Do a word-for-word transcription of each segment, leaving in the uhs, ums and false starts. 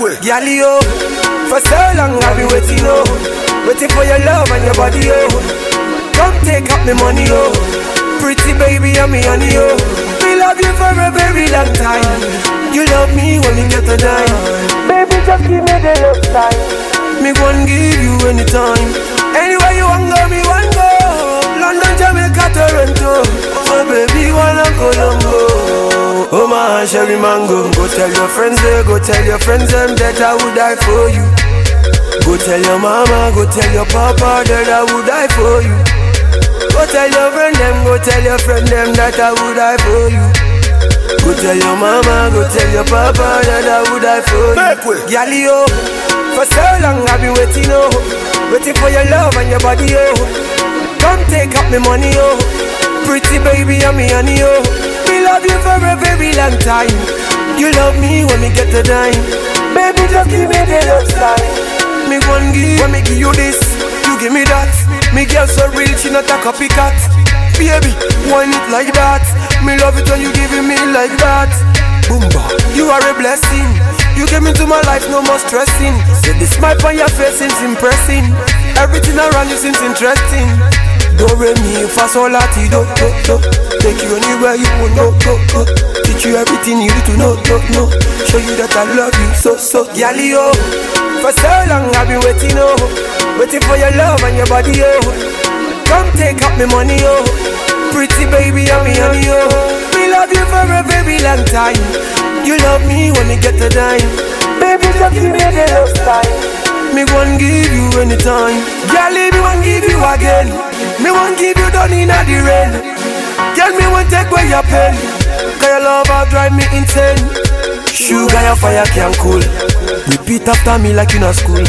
Gyal, yo, for so long I've been waiting, oh, waiting for your love and your body, oh. Come take up my money, oh, pretty baby, I'm me honey, oh. We love you for a very long time. You love me when we get to die. Baby, just give me the love time. Me gon' give you anytime. Anywhere you want go, me want go. London, Jamaica, Toronto. Oh baby, wanna Colombo. Oh my cherry mango. Go tell your friends there, go tell your friends them that I would die for you. Go tell your mama, go tell your papa that I would die for you. Go tell your friend them, go tell your friend them that I would die for you. Go tell your mama, go tell your papa that I would die for you. Gyal, yo, for so long I've been waiting, oh, waiting for your love and your body, oh. Come take up my money, oh, pretty baby, I'm me honey, oh. We love you for a very long time. You love me when we get to dime. Baby, just give me the love sign. Me gon' give, when me give you this, you give me that. Me girl so real, she not a copycat. Baby, why it like that? Me love it when you giving me like that. Boomba, you are a blessing. You came into my life, no more stressing. Say the smile on your face seems impressing. Everything around you seems interesting. Do re mi fa sol la ti do do do. Take you anywhere you want go go go. Teach you everything you need to know do know. Show you that I love you so so. Gyal, yo, for so long I've been waiting, oh, waiting for your love and your body, oh. Come take up my money, oh, pretty baby, I'm me honey, oh. We love you for a very long time. You love me when we get to dime. Baby, just give me the love time. Me gon' give you anytime. Gyal, me won't give you again. Me won't give you down in the rain. Girl, me won't take away your pain. Cause your love will drive me insane. Sugar, your fire can cool. Repeat after me like in a school.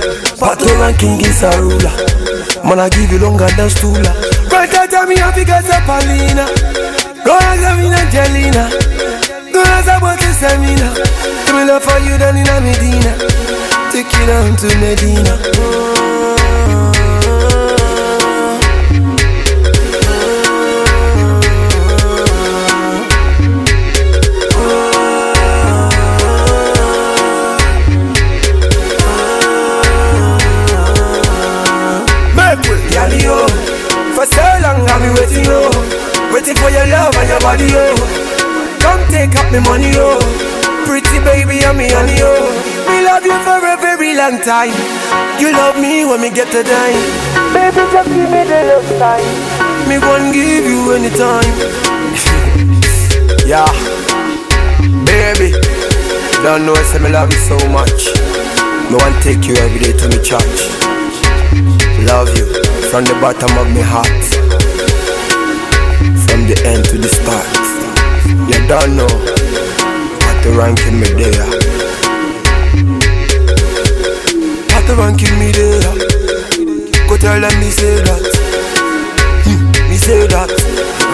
Pato ranking is a ruler. Man, I give you longer than stooler. Right after me, I figure it's a Paulina. Go as a me Angelina. Go as a boat in Semina. To me love for you down in a Medina. Take you down to Medina. Gyal, yo, for so long I've been waiting, oh, waiting for your love and your body, oh. Come take up my money, oh, pretty baby, I'm me honey, oh. We love you for a very long time. You love me when we get to dime. Baby, just give me the love sign. Me gon' give you anytime. Yeah, baby, don't know I say me love you so much. Me want take you every day to me church. Love you from the bottom of my heart, from the end to the start. You don't know what the ranking me there. What the ranking me there. Go tell them me say that. hmm, Me say that.